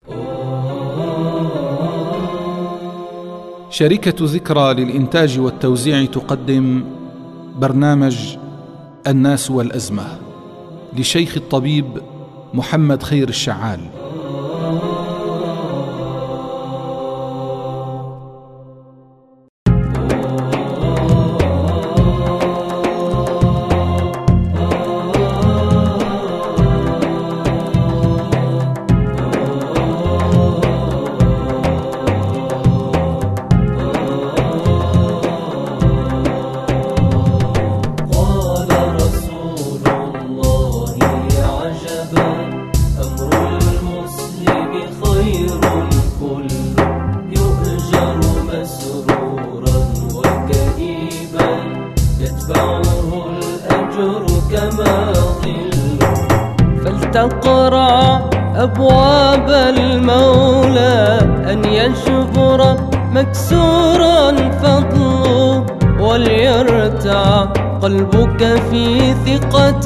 شركة ذكرى للإنتاج والتوزيع تقدم برنامج الناس والأزمة لشيخ الطبيب محمد خير الشعال. فلتقرع أبواب المولى أن يجبر مكسورا فضله، وليرتع قلبك في ثقة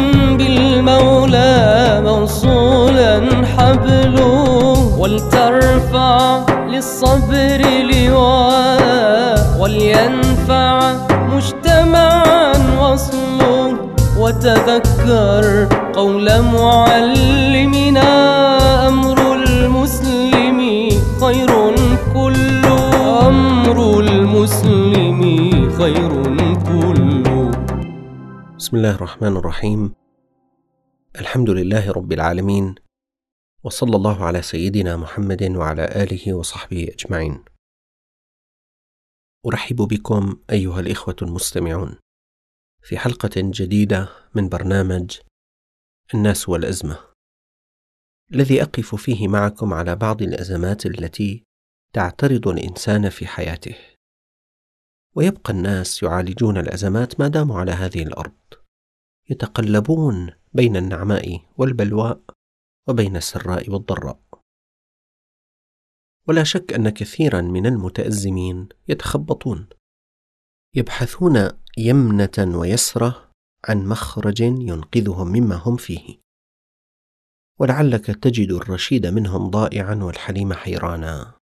بالمولى موصولا حبله، ولترفع للصبر لواء ولينفع مجتمعا وصله، وتذكر قول معلمنا أمر المسلم خير كله، أمر المسلم خير كله. بسم الله الرحمن الرحيم. الحمد لله رب العالمين، وصلى الله على سيدنا محمد وعلى آله وصحبه أجمعين. أرحب بكم أيها الإخوة المستمعون في حلقة جديدة من برنامج الناس والأزمة، الذي أقف فيه معكم على بعض الأزمات التي تعترض الإنسان في حياته، ويبقى الناس يعالجون الأزمات ما داموا على هذه الأرض، يتقلبون بين النعماء والبلواء وبين السراء والضراء. ولا شك أن كثيرا من المتأزمين يتخبطون، يبحثون يمنة ويسرة عن مخرج ينقذهم مما هم فيه، ولعلك تجد الرشيد منهم ضائعا والحليم حيرانا.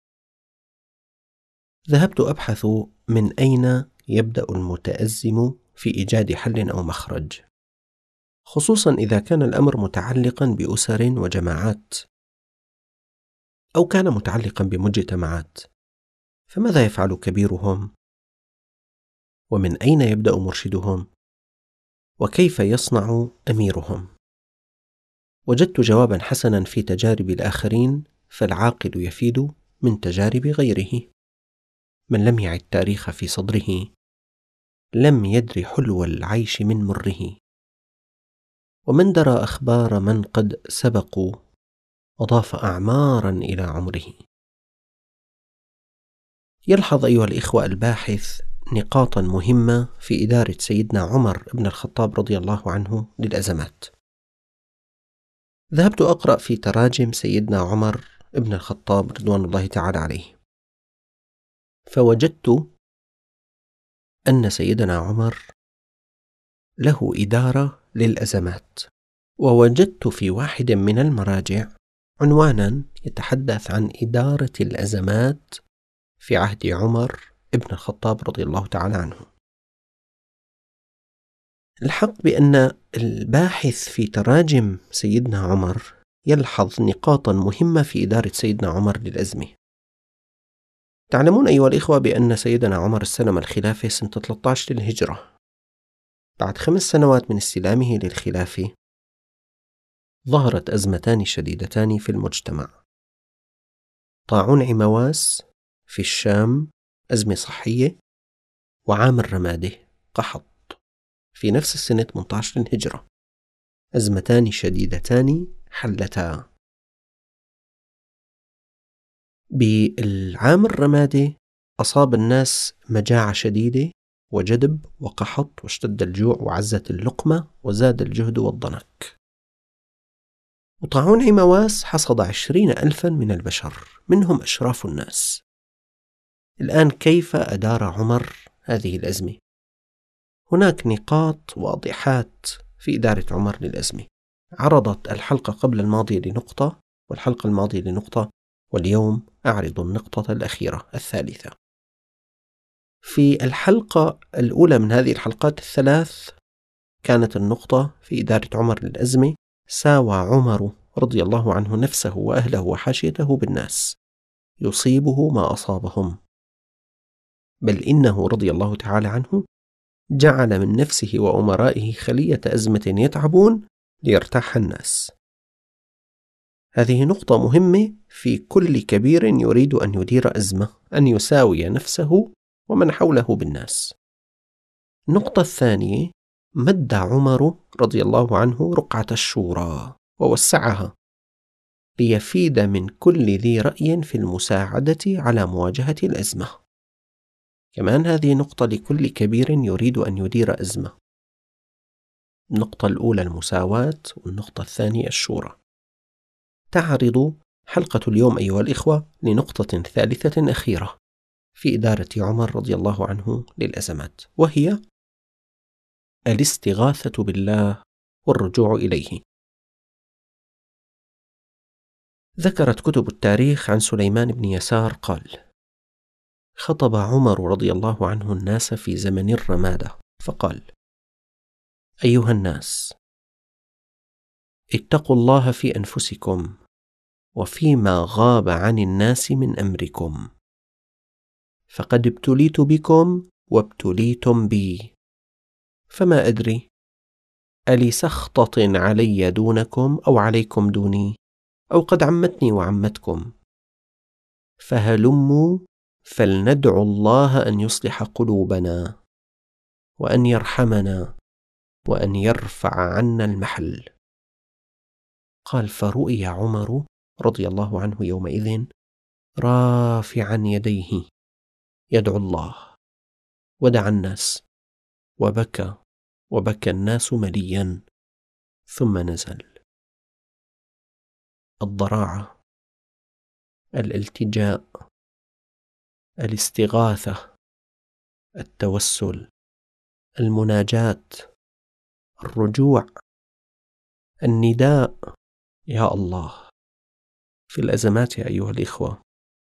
ذهبت أبحث من أين يبدأ المتأزم في إيجاد حل أو مخرج، خصوصا إذا كان الأمر متعلقا بأسر وجماعات، أو كان متعلقا بمجتمعات، فماذا يفعل كبيرهم؟ ومن أين يبدأ مرشدهم؟ وكيف يصنع أميرهم؟ وجدت جوابا حسنا في تجارب الآخرين، فالعاقل يفيد من تجارب غيره. من لم يعد التاريخ في صدره لم يدر حلو العيش من مره، ومن درى أخبار من قد سبقوا أضاف أعمارا إلى عمره. يلحظ أيها الإخوة الباحث نقاطا مهمة في إدارة سيدنا عمر بن الخطاب رضي الله عنه للأزمات. ذهبت أقرأ في تراجم سيدنا عمر بن الخطاب رضوان الله تعالى عليه، فوجدت أن سيدنا عمر له إدارة للأزمات، ووجدت في واحد من المراجع عنوانا يتحدث عن إدارة الأزمات في عهد عمر ابن الخطاب رضي الله تعالى عنه. الحق بأن الباحث في تراجم سيدنا عمر يلحظ نقاطا مهمة في إدارة سيدنا عمر للأزمة. تعلمون أيها الإخوة بأن سيدنا عمر استلم الخلافة سنة 13 للهجرة، بعد 5 سنوات من استلامه للخلافة ظهرت أزمتان شديدتان في المجتمع: طاعون عمواس في الشام، أزمة صحية، وعام الرمادة، قحط، في نفس السنة 18 للهجرة، أزمتان شديدتان حلتا. بالعام الرمادة أصاب الناس مجاعة شديدة وجدب وقحط، واشتد الجوع وعزت اللقمة وزاد الجهد والضنك. وطاعون عمواس حصد 20,000 من البشر، منهم أشراف الناس. الآن كيف أدار عمر هذه الأزمة؟ هناك نقاط واضحات في إدارة عمر للأزمة. عرضت الحلقة قبل الماضية لنقطة، والحلقة الماضية لنقطة، واليوم أعرض النقطة الأخيرة الثالثة. في الحلقة الأولى من هذه الحلقات الثلاث كانت النقطة في إدارة عمر للأزمة: ساوى عمر رضي الله عنه نفسه وأهله وحاشيته بالناس، يصيبه ما أصابهم، بل إنه رضي الله تعالى عنه جعل من نفسه وأمرائه خلية أزمة يتعبون ليرتاح الناس. هذه نقطة مهمة في كل كبير يريد أن يدير أزمة، أن يساوي نفسه ومن حوله بالناس. النقطة الثانية: مد عمر رضي الله عنه رقعة الشورى ووسعها ليفيد من كل ذي رأي في المساعدة على مواجهة الأزمة. كمان هذه نقطة لكل كبير يريد أن يدير أزمة. النقطة الأولى المساواة، والنقطة الثانية الشورى. تعرض حلقة اليوم أيها الإخوة لنقطة ثالثة أخيرة في إدارة عمر رضي الله عنه للأزمات، وهي الاستغاثة بالله والرجوع إليه. ذكرت كتب التاريخ عن سليمان بن يسار قال: خطب عمر رضي الله عنه الناس في زمن الرمادة فقال: أيها الناس، اتقوا الله في أنفسكم وفيما غاب عن الناس من أمركم، فقد ابتليت بكم وابتليتم بي، فما أدري ألي سخطة علي دونكم أو عليكم دوني، أو قد عمتني وعمتكم، فهلموا فلندعو الله أن يصلح قلوبنا وأن يرحمنا وأن يرفع عنا المحل. قال: فرؤي عمر رضي الله عنه يومئذ رافعا يديه يدعو الله، ودعا الناس وبكى الناس مليا، ثم نزل. الضراعة، الالتجاء، الاستغاثة، التوسل، المناجاة، الرجوع، النداء يا الله. في الأزمات يا أيها الإخوة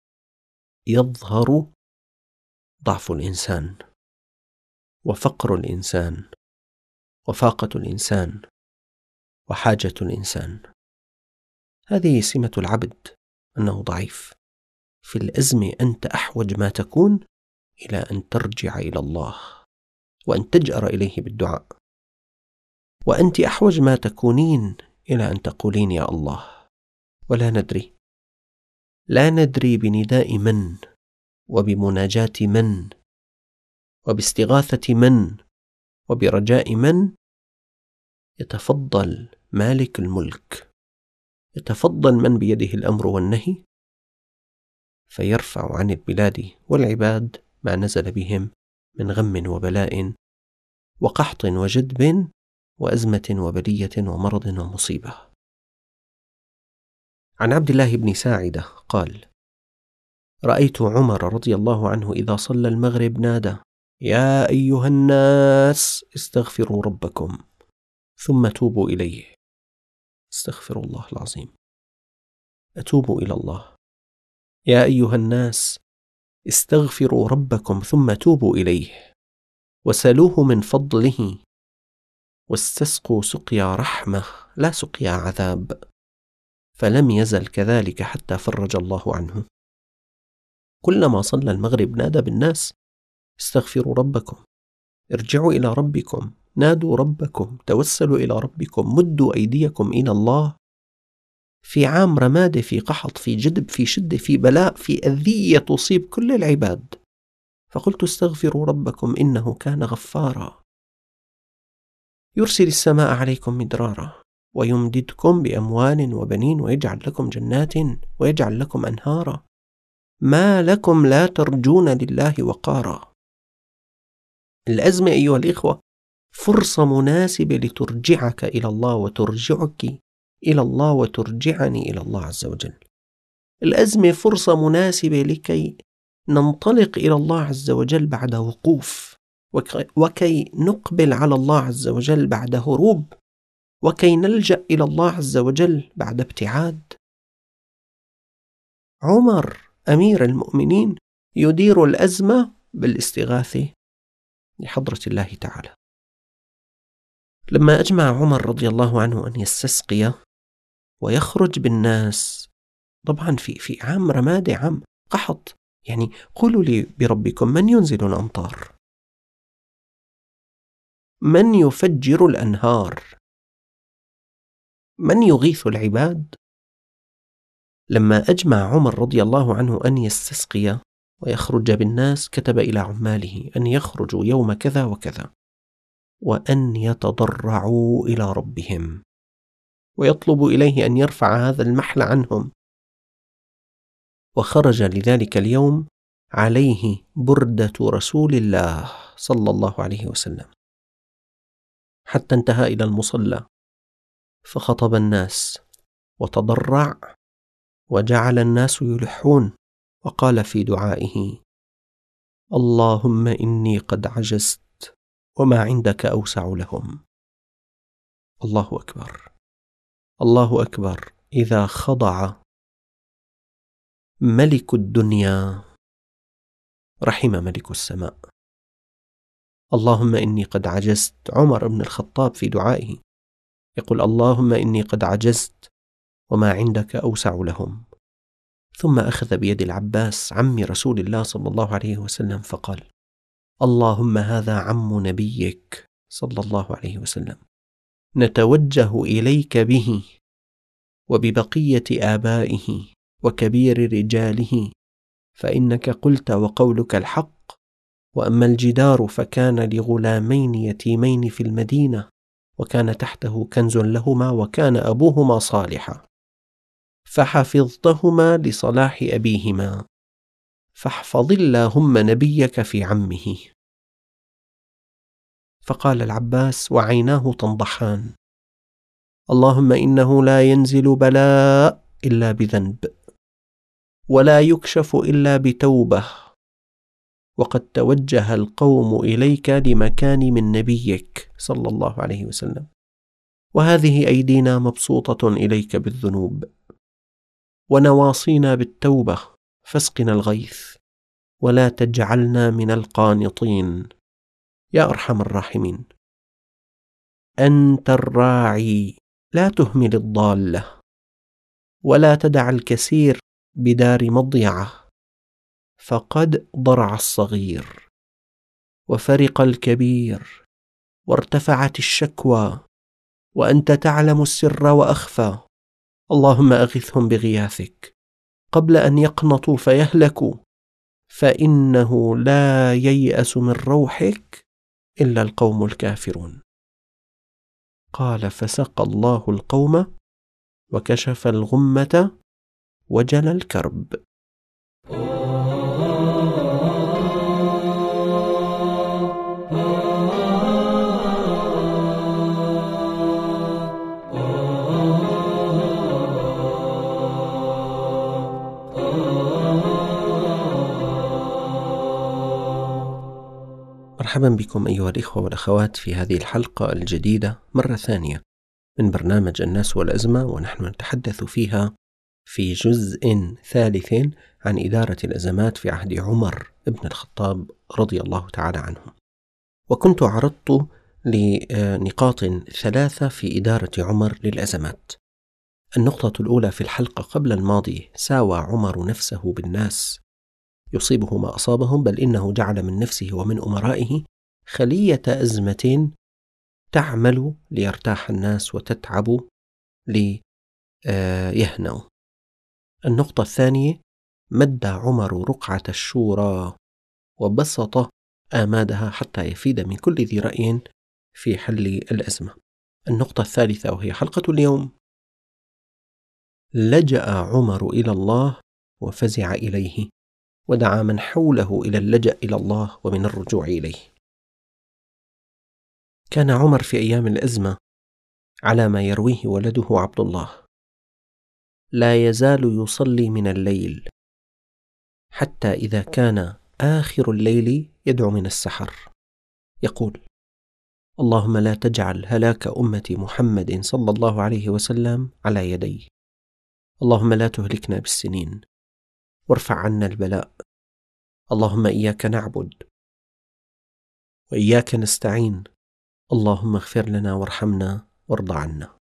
يظهر ضعف الإنسان وفقر الإنسان وفاقة الإنسان وحاجة الإنسان. هذه سمة العبد، أنه ضعيف. في الأزمة أنت أحوج ما تكون إلى أن ترجع إلى الله وأن تجأر إليه بالدعاء، وأنت أحوج ما تكونين إلى أن تقولين يا الله. ولا ندري، لا ندري بنداء من وبمناجاة من وباستغاثة من وبرجاء من يتفضل مالك الملك، يتفضل من بيده الأمر والنهي، فيرفع عن البلاد والعباد ما نزل بهم من غم وبلاء وقحط وجدب وأزمة وبلية ومرض ومصيبة. عن عبد الله بن ساعدة قال: رأيت عمر رضي الله عنه إذا صلى المغرب نادى: يا أيها الناس استغفروا ربكم ثم توبوا إليه. استغفر الله العظيم، أتوب إلى الله. يا أيها الناس استغفروا ربكم ثم توبوا إليه وسلوه من فضله واستسقوا سقيا رحمة لا سقيا عذاب. فلم يزل كذلك حتى فرج الله عنه. كلما صلى المغرب نادى بالناس: استغفروا ربكم، ارجعوا إلى ربكم، نادوا ربكم، توسلوا إلى ربكم، مدوا أيديكم إلى الله. في عام رمادة، في قحط، في جدب، في شدة، في بلاء، في أذية تصيب كل العباد، فقلت: استغفروا ربكم إنه كان غفارا يرسل السماء عليكم مدرارا ويمددكم بأموال وبنين ويجعل لكم جنات ويجعل لكم أنهارا ما لكم لا ترجون لله وقارا. الأزمة أيها الإخوة فرصة مناسبة لترجعك إلى الله وترجعك إلى الله وترجعني إلى الله عز وجل. الأزمة فرصة مناسبة لكي ننطلق إلى الله عز وجل بعد وقوف، وكي نقبل على الله عز وجل بعد هروب، وكي نلجأ إلى الله عز وجل بعد ابتعاد. عمر أمير المؤمنين يدير الأزمة بالاستغاثة لحضرة الله تعالى. لما أجمع عمر رضي الله عنه أن يستسقي ويخرج بالناس، طبعا في عام رمادي، عام قحط، يعني قولوا لي بربكم من ينزل الأمطار؟ من يفجر الأنهار؟ من يغيث العباد؟ لما أجمع عمر رضي الله عنه أن يستسقي ويخرج بالناس، كتب إلى عماله أن يخرجوا يوم كذا وكذا وأن يتضرعوا إلى ربهم ويطلب إليه أن يرفع هذا المحل عنهم. وخرج لذلك اليوم عليه بردة رسول الله صلى الله عليه وسلم، حتى انتهى إلى المصلى فخطب الناس وتضرع، وجعل الناس يلحون، وقال في دعائه: اللهم إني قد عجزت وما عندك أوسع لهم. الله أكبر، الله أكبر. إذا خضع ملك الدنيا رحم ملك السماء. اللهم إني قد عجزت. عمر بن الخطاب في دعائه يقول: اللهم إني قد عجزت وما عندك أوسع لهم. ثم أخذ بيد العباس عم رسول الله صلى الله عليه وسلم فقال: اللهم هذا عم نبيك صلى الله عليه وسلم، نتوجه إليك به وببقية آبائه وكبير رجاله، فإنك قلت وقولك الحق. وأما الجدار فكان لغلامين يتيمين في المدينة، وكان تحته كنز لهما، وكان أبوهما صالحا، فحفظتهما لصلاح أبيهما، فاحفظ اللهم نبيك في عمه. فقال العباس وعيناه تنضحان: اللهم إنه لا ينزل بلاء إلا بذنب، ولا يكشف إلا بتوبة، وقد توجه القوم إليك لمكان من نبيك صلى الله عليه وسلم، وهذه أيدينا مبسوطة إليك بالذنوب، ونواصينا بالتوبة، فاسقنا الغيث ولا تجعلنا من القانطين يا أرحم الراحمين. أنت الراعي لا تهمل الضالة، ولا تدع الكثير بدار مضيعة، فقد ضرع الصغير وفرق الكبير وارتفعت الشكوى، وأنت تعلم السر وأخفى. اللهم أغثهم بغياثك قبل أن يقنطوا فيهلكوا، فإنه لا ييأس من روحك إلا القوم الكافرون. قال: فسقى الله القوم وكشف الغمة وجل الكرب. مرحبا بكم أيها الإخوة والأخوات في هذه الحلقة الجديدة مرة ثانية من برنامج الناس والأزمة، ونحن نتحدث فيها في جزء ثالث عن إدارة الأزمات في عهد عمر بن الخطاب رضي الله تعالى عنه. وكنت عرضت لنقاط 3 في إدارة عمر للأزمات. النقطة الأولى في الحلقة قبل الماضية: ساوى عمر نفسه بالناس، يصيبه ما أصابهم، بل إنه جعل من نفسه ومن أمرائه خلية أزمة تعمل ليرتاح الناس وتتعب ليهنوا. النقطة الثانية: مد عمر رقعة الشورى وبسط آمادها حتى يفيد من كل ذي رأي في حل الأزمة. النقطة الثالثة وهي حلقة اليوم: لجأ عمر إلى الله وفزع إليه، ودعا من حوله إلى اللجأ إلى الله ومن الرجوع إليه. كان عمر في أيام الأزمة على ما يرويه ولده عبد الله لا يزال يصلي من الليل، حتى إذا كان آخر الليل يدعو من السحر يقول: اللهم لا تجعل هلاك أمة محمد صلى الله عليه وسلم على يدي، اللهم لا تهلكنا بالسنين، وارفع عنا البلاء. اللهم إياك نعبد وإياك نستعين. اللهم اغفر لنا وارحمنا وارض عنا.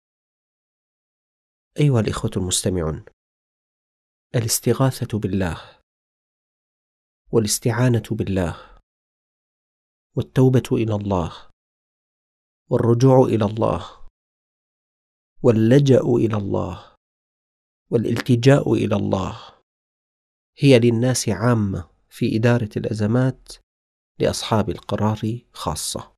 أيها الإخوة المستمعون، الاستغاثة بالله والاستعانة بالله والتوبة إلى الله والرجوع إلى الله واللجأ إلى الله والالتجاء إلى الله هي للناس عامة في إدارة الأزمات، لأصحاب القرار خاصة.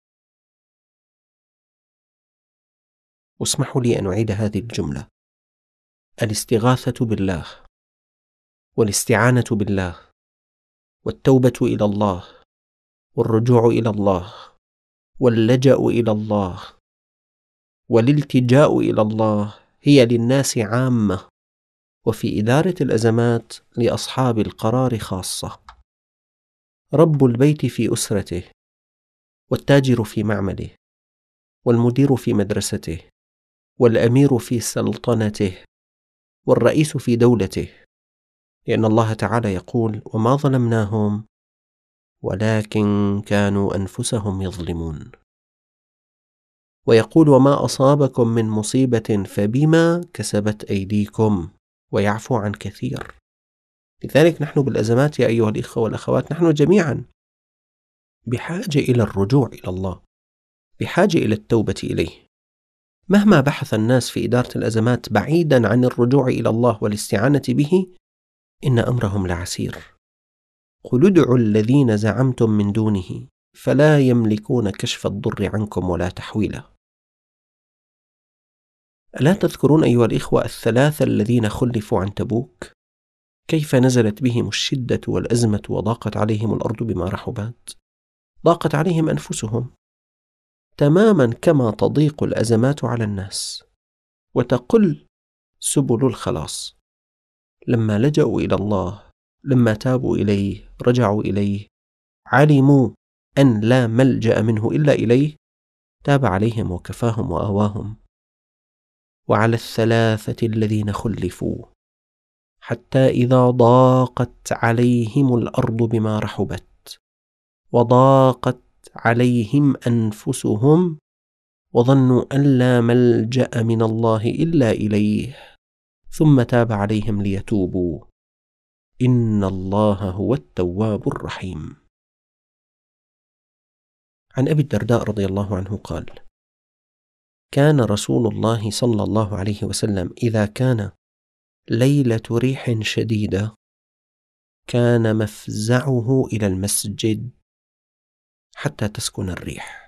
واسمحوا لي أن أعيد هذه الجملة: الاستغاثة بالله والاستعانة بالله والتوبة إلى الله والرجوع إلى الله واللجأ إلى الله والالتجاء إلى الله هي للناس عامة، وفي إدارة الأزمات لأصحاب القرار خاصة. رب البيت في أسرته، والتاجر في معمله، والمدير في مدرسته، والأمير في سلطنته، والرئيس في دولته، لأن الله تعالى يقول: وما ظلمناهم ولكن كانوا أنفسهم يظلمون. ويقول: وما أصابكم من مصيبة فبما كسبت أيديكم، ويعفو عن كثير. لذلك نحن بالأزمات يا أيها الإخوة والأخوات، نحن جميعا بحاجة إلى الرجوع إلى الله، بحاجة إلى التوبة إليه. مهما بحث الناس في إدارة الأزمات بعيدا عن الرجوع إلى الله والاستعانة به، إن أمرهم لعسير. قل ادعوا الذين زعمتم من دونه فلا يملكون كشف الضر عنكم ولا تحويلا. ألا تذكرون أيها الإخوة الثلاثة الذين خلفوا عن تبوك؟ كيف نزلت بهم الشدة والأزمة وضاقت عليهم الأرض بما رحبت؟ ضاقت عليهم أنفسهم تماما كما تضيق الأزمات على الناس وتقل سبل الخلاص. لما لجأوا إلى الله، لما تابوا إليه، رجعوا إليه، علموا أن لا ملجأ منه إلا إليه، تاب عليهم وكفاهم وآواهم. وعلى الثلاثة الذين خلفوا حتى إذا ضاقت عليهم الأرض بما رحبت وضاقت عليهم أنفسهم وظنوا أن لا ملجأ من الله إلا إليه، ثم تاب عليهم ليتوبوا، إن الله هو التواب الرحيم. عن أبي الدرداء رضي الله عنه قال: كان رسول الله صلى الله عليه وسلم إذا كان ليلة ريح شديدة كان مفزعه إلى المسجد حتى تسكن الريح.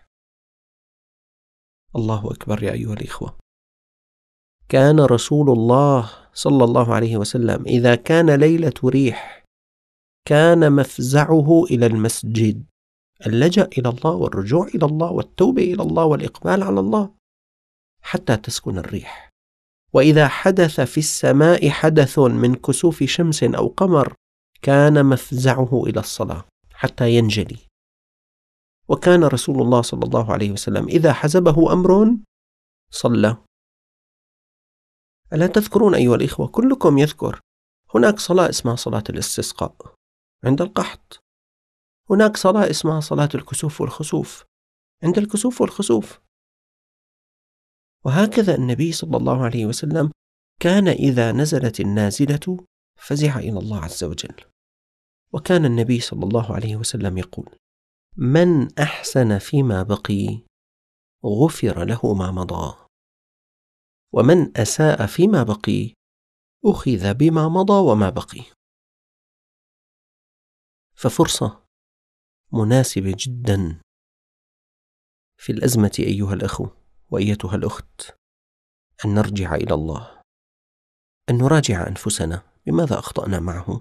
الله أكبر يا أيها الإخوة. كان رسول الله صلى الله عليه وسلم إذا كان ليلة ريح كان مفزعه إلى المسجد، اللجأ إلى الله والرجوع إلى الله والتوبة إلى الله والإقبال على الله حتى تسكن الريح. وإذا حدث في السماء حدث من كسوف شمس أو قمر كان مفزعه إلى الصلاة حتى ينجلي. وكان رسول الله صلى الله عليه وسلم إذا حزبه أمر صلى. ألا تذكرون أيها الإخوة؟ كلكم يذكر هناك صلاة اسمها صلاة الاستسقاء عند القحط، هناك صلاة اسمها صلاة الكسوف والخسوف عند الكسوف والخسوف. وهكذا النبي صلى الله عليه وسلم كان إذا نزلت النازلة فزع إلى الله عز وجل. وكان النبي صلى الله عليه وسلم يقول: من أحسن فيما بقي غفر له ما مضى، ومن أساء فيما بقي أخذ بما مضى وما بقي. ففرصة مناسبة جدا في الأزمة أيها الأخو وأيتها الأخت أن نرجع إلى الله، أن نراجع أنفسنا بماذا أخطأنا معه.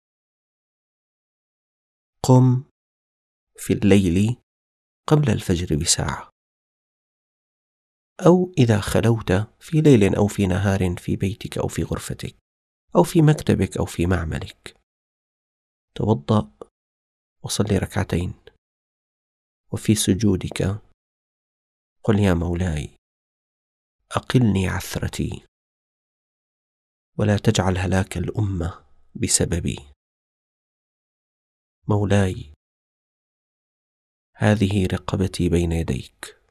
قم في الليل قبل الفجر بساعة، أو إذا خلوت في ليل أو في نهار في بيتك أو في غرفتك أو في مكتبك أو في معملك، توضأ وصلي ركعتين، وفي سجودك قل: يا مولاي أقلني عثرتي ولا تجعل هلاك الأمة بسببي. مولاي، هذه رقبتي بين يديك،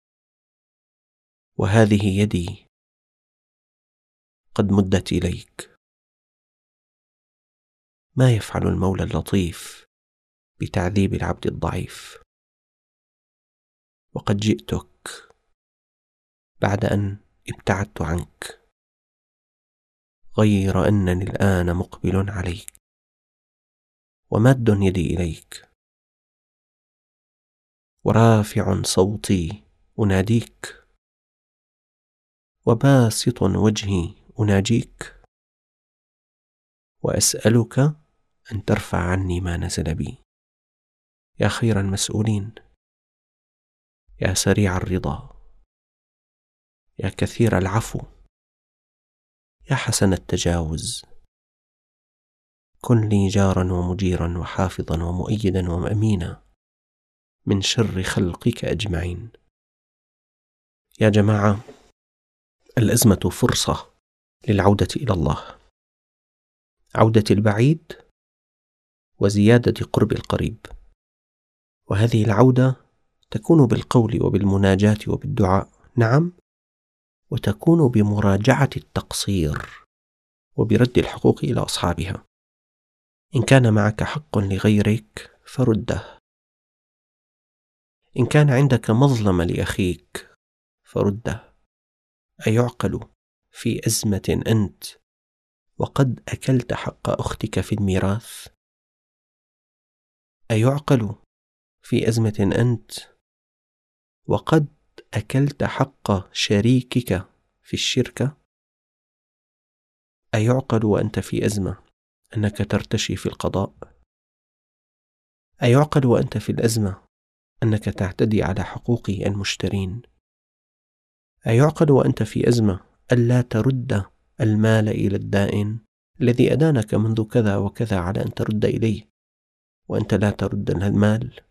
وهذه يدي قد مدت إليك. ما يفعل المولى اللطيف بتعذيب العبد الضعيف؟ وقد جئتك بعد أن ابتعدت عنك، غير أنني الآن مقبل عليك وماد يدي إليك ورافع صوتي أناديك وباسط وجهي أناجيك، وأسألك أن ترفع عني ما نزل بي. يا خير المسؤولين، يا سريع الرضا، يا كثير العفو، يا حسن التجاوز، كن لي جارا ومجيرا وحافظا ومؤيدا وأمينا من شر خلقك أجمعين. يا جماعة، الأزمة فرصة للعودة إلى الله، عودة البعيد وزيادة قرب القريب. وهذه العودة تكون بالقول وبالمناجاة وبالدعاء، نعم، وتكون بمراجعة التقصير وبرد الحقوق إلى أصحابها. إن كان معك حق لغيرك فرده، إن كان عندك مظلمة لأخيك فرده. أيعقل في أزمة أنت وقد أكلت حق أختك في الميراث؟ أيعقل في أزمة أنت وقد أكلت حق شريكك في الشركة؟ أيعقل وأنت في أزمة أنك ترتشي في القضاء؟ أيعقل وأنت في الأزمة أنك تعتدي على حقوق المشترين؟ أيعقل وأنت في أزمة ألا ترد المال إلى الدائن الذي أدانك منذ كذا وكذا على أن ترد إليه وأنت لا ترد المال؟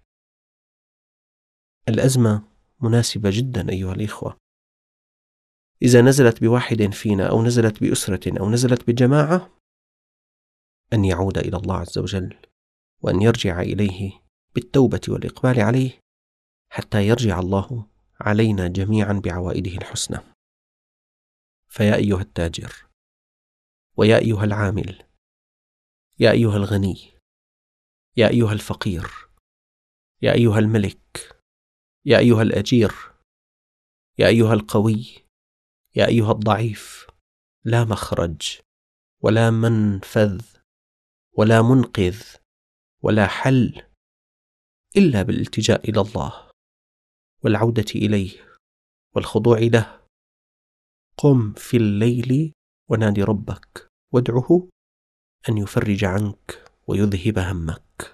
الأزمة مناسبة جدا أيها الإخوة. إذا نزلت بواحد فينا أو نزلت بأسرة أو نزلت بجماعة، أن يعود إلى الله عز وجل وأن يرجع إليه بالتوبة والإقبال عليه حتى يرجع الله علينا جميعا بعوائده الحسنى. فيا أيها التاجر، ويا أيها العامل، يا أيها الغني، يا أيها الفقير، يا أيها الملك، يا أيها الأجير، يا أيها القوي، يا أيها الضعيف، لا مخرج ولا منفذ ولا منقذ ولا حل إلا بالالتجاء إلى الله والعودة إليه والخضوع له. قم في الليل ونادي ربك وادعه أن يفرج عنك ويذهب همك.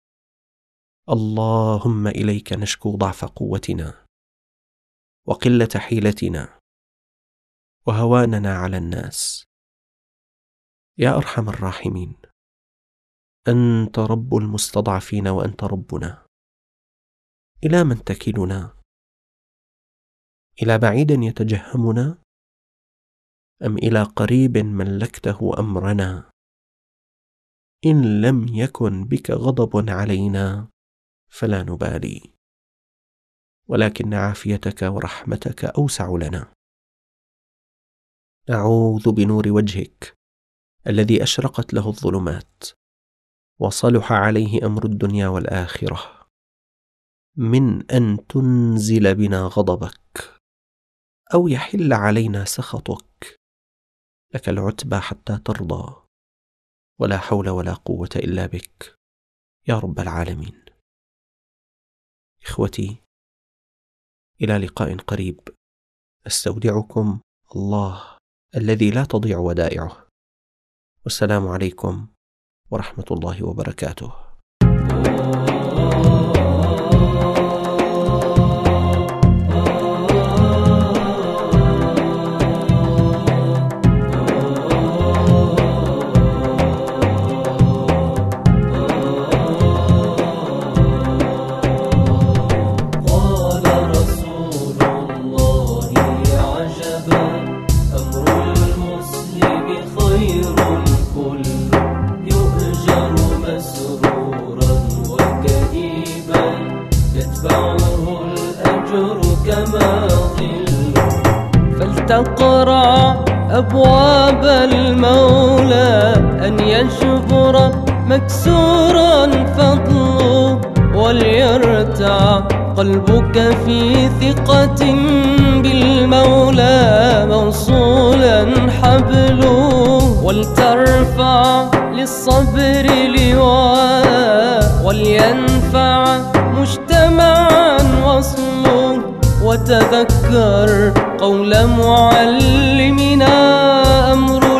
اللهم إليك نشكو ضعف قوتنا وقلة حيلتنا وهواننا على الناس. يا أرحم الراحمين، أنت رب المستضعفين وأنت ربنا. إلى من تكلنا؟ إلى بعيد يتجهمنا أم إلى قريب ملكته أمرنا؟ إن لم يكن بك غضب علينا فلا نبالي، ولكن عافيتك ورحمتك أوسع لنا. نعوذ بنور وجهك الذي أشرقت له الظلمات وصلح عليه أمر الدنيا والآخرة من أن تنزل بنا غضبك أو يحل علينا سخطك. لك العتبى حتى ترضى، ولا حول ولا قوة إلا بك يا رب العالمين. إخوتي، إلى لقاء قريب. أستودعكم الله الذي لا تضيع ودائعه، والسلام عليكم ورحمة الله وبركاته. أمر المسلم خير كله ولتقرع أبواب المولى أن يجبر مكسورا فضله، وليرتع قلبك في ثقة بالمولى موصولا حبله، ولترفع للصبر لواء ولينفع مجتمعا وصله، وتذكر قول معلمنا أمر